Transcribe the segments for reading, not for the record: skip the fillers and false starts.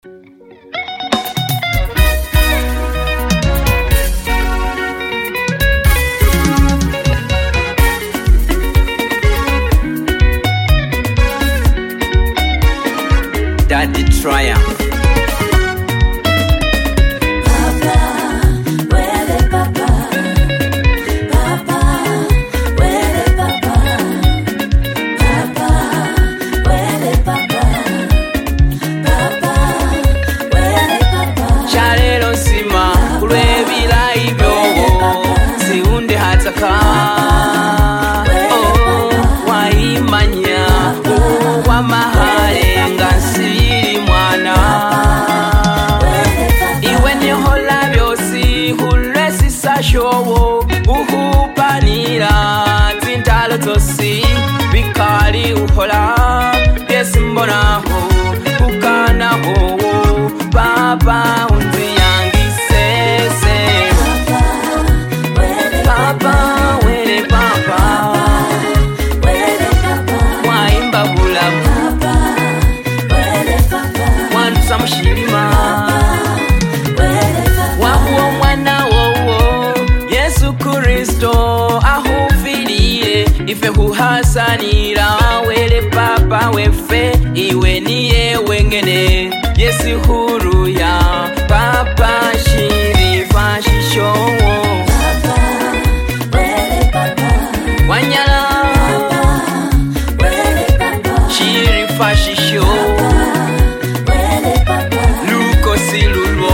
Daddy Triumph. Showo uhupanira tintalo tosi bikali uhola yesimbonaho ukanaho papa unziyangise papa wele papa waimba bulabu wantu samushilima wahuo mwana Kristo ahufiliye ife huhasanira wele papa wefe iwe niye wengene yesi huru ya papa shirifa shishowo wanyala shirifa shishowo luko silulwo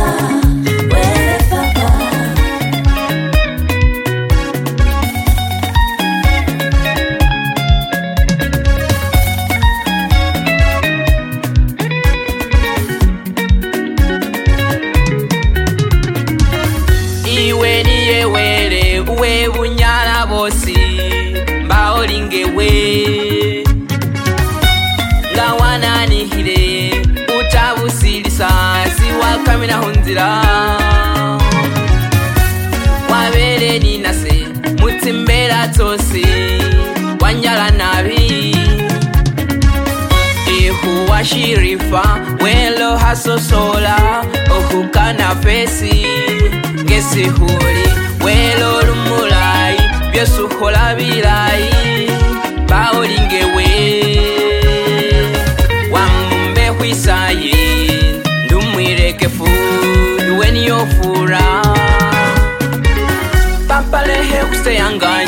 bunyala bosi mbaolingewe nga wananihile utabusilisa siwakamina hunzira wabele ninase mutimbela tosi wanyala nabi ihu wa shirifa welo hasosola ohukana fesi ngesihuli welo lumulai byesuhola bilai baolingewe wamumbe hwisayi ndumwirekefu duweni yofura papalehe kuseyanganya